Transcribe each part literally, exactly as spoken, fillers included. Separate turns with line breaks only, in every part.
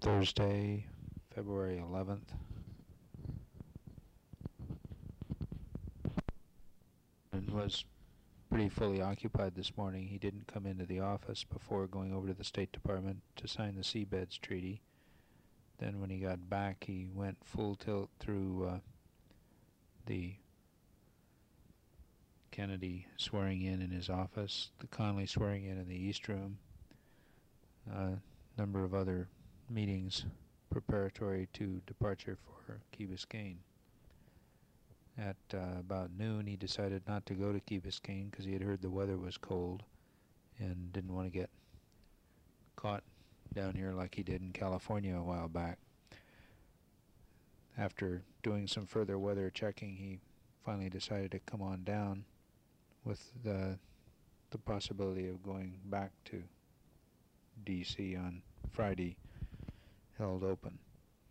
Thursday, February eleventh. And was pretty fully occupied this morning. He didn't come into the office before going over to the State Department to sign the Seabeds Treaty. Then when he got back, he went full tilt through uh, the Kennedy swearing in in his office, the Connally swearing in in the East Room, a uh, number of other meetings preparatory to departure for Key Biscayne. At uh, about noon, he decided not to go to Key Biscayne because he had heard the weather was cold and didn't want to get caught down here like he did in California a while back. After doing some further weather checking, he finally decided to come on down with the, the possibility of going back to D C on Friday, held open.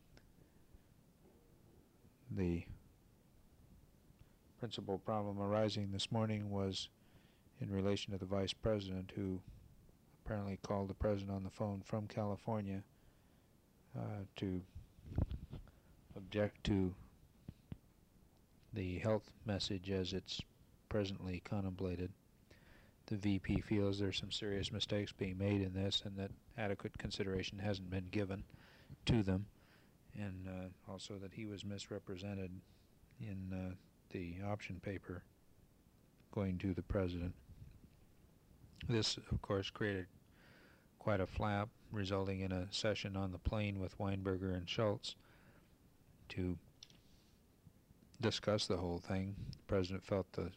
The principal problem arising this morning was in relation to the Vice President, who apparently called the President on the phone from California uh, to object to the health message as it's presently contemplated. The V P feels there's some serious mistakes being made in this and that adequate consideration hasn't been given to them, and uh, also that he was misrepresented in uh, the option paper going to the President. This, of course, created quite a flap, resulting in a session on the plane with Weinberger and Schultz to discuss the whole thing. The President felt the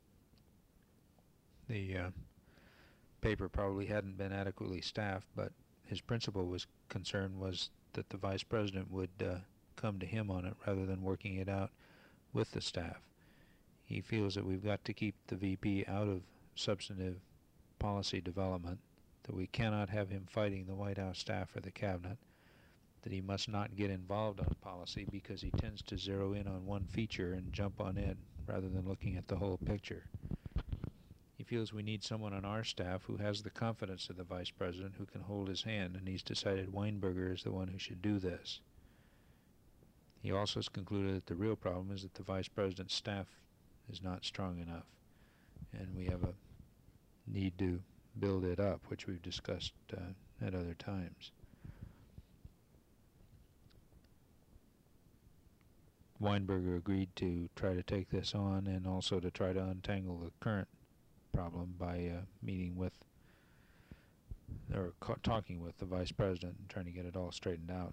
the uh, paper probably hadn't been adequately staffed, but his principal was concern was that the Vice President would uh, come to him on it rather than working it out with the staff. He feels that we've got to keep the V P out of substantive policy development, that we cannot have him fighting the White House staff or the Cabinet, that he must not get involved on policy because he tends to zero in on one feature and jump on it rather than looking at the whole picture. He feels we need someone on our staff who has the confidence of the Vice President, who can hold his hand, and he's decided Weinberger is the one who should do this. He also has concluded that the real problem is that the Vice President's staff is not strong enough, and we have a need to build it up, which we've discussed uh, at other times. Weinberger agreed to try to take this on and also to try to untangle the current problem by uh, meeting with or talking with the Vice President and trying to get it all straightened out.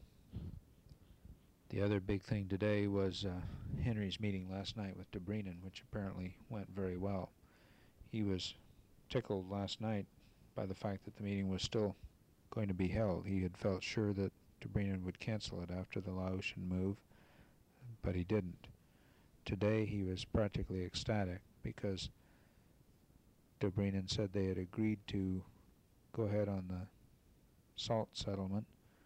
The other big thing today was uh, Henry's meeting last night with Dobrynin, which apparently went very well. He was tickled last night by the fact that the meeting was still going to be held. He had felt sure that Dobrynin would cancel it after the Laotian move, but he didn't. Today he was practically ecstatic because Dobrynin said they had agreed to go ahead on the SALT settlement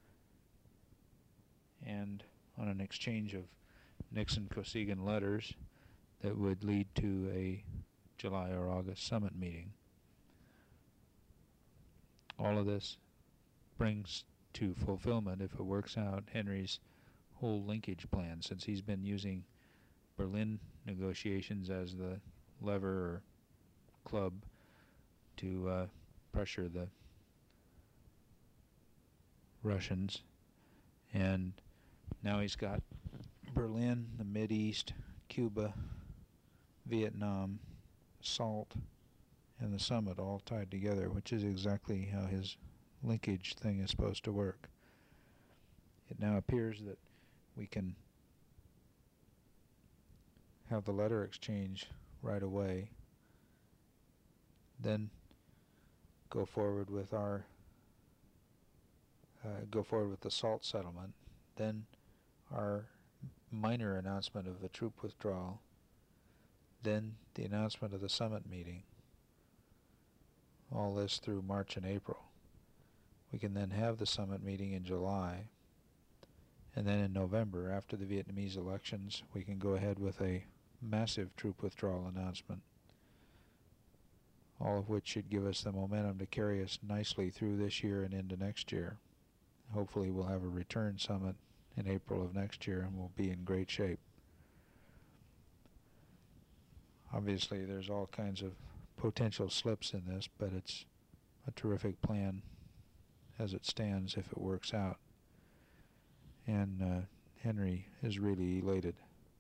and on an exchange of Nixon-Kosygin letters that would lead to a July or August summit meeting. All of this brings to fulfillment, if it works out, Henry's whole linkage plan, since he's been using Berlin negotiations as the lever or club to uh, pressure the Russians, and now he's got Berlin, the Mideast, Cuba, Vietnam, SALT, and the summit all tied together, which is exactly how his linkage thing is supposed to work. It now appears that we can have the letter exchange right away, then go forward with our uh, go forward with the SALT settlement, then our minor announcement of a troop withdrawal, then the announcement of the summit meeting. All this through March and April. We can then have the summit meeting in July, and then in November, after the Vietnamese elections, we can go ahead with a massive troop withdrawal announcement, all of which should give us the momentum to carry us nicely through this year and into next year. Hopefully we'll have a return summit in April of next year and we'll be in great shape. Obviously there's all kinds of potential slips in this, but it's a terrific plan as it stands if it works out. And uh, Henry is really elated.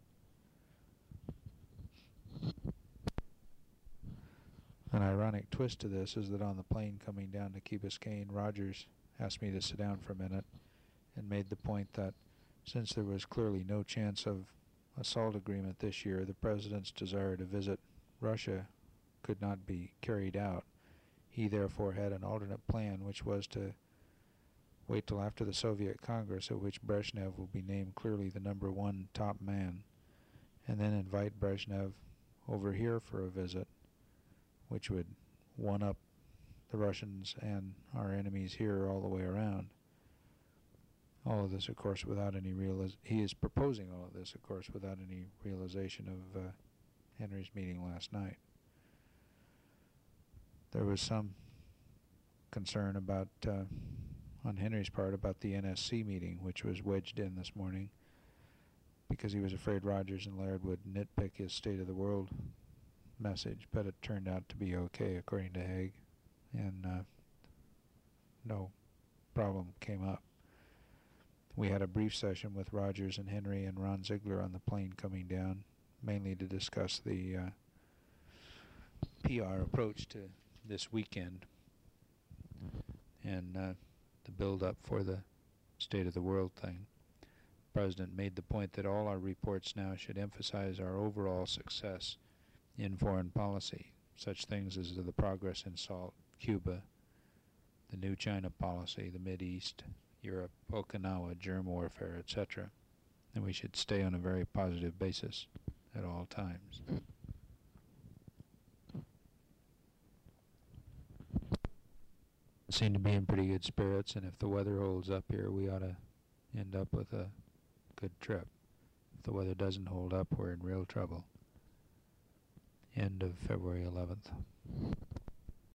An ironic twist to this is that on the plane coming down to Key Biscayne, Rogers asked me to sit down for a minute and made the point that since there was clearly no chance of a SALT agreement this year, the President's desire to visit Russia could not be carried out. He therefore had an alternate plan, which was to wait till after the Soviet Congress, at which Brezhnev will be named clearly the number one top man, and then invite Brezhnev over here for a visit, which would one-up the Russians and our enemies here all the way around. All of this, of course, without any realiz- he is proposing all of this, of course, without any realization of uh, Henry's meeting last night. There was some concern about, uh, on Henry's part, about the N S C meeting, which was wedged in this morning, because he was afraid Rogers and Laird would nitpick his State of the World message, but it turned out to be okay, according to Haig, and uh, no problem came up. We had a brief session with Rogers and Henry and Ron Ziegler on the plane coming down, mainly to discuss the uh, P R approach to this weekend and uh, the build-up for the State of the World thing. The President made the point that all our reports now should emphasize our overall success in foreign policy, such things as the progress in SALT, Cuba, the new China policy, the Mideast, Europe, Okinawa, germ warfare, et cetera. And we should stay on a very positive basis at all times. Seem to be in pretty good spirits, and if the weather holds up here, we ought to end up with a good trip. If the weather doesn't hold up, we're in real trouble. End of February eleventh.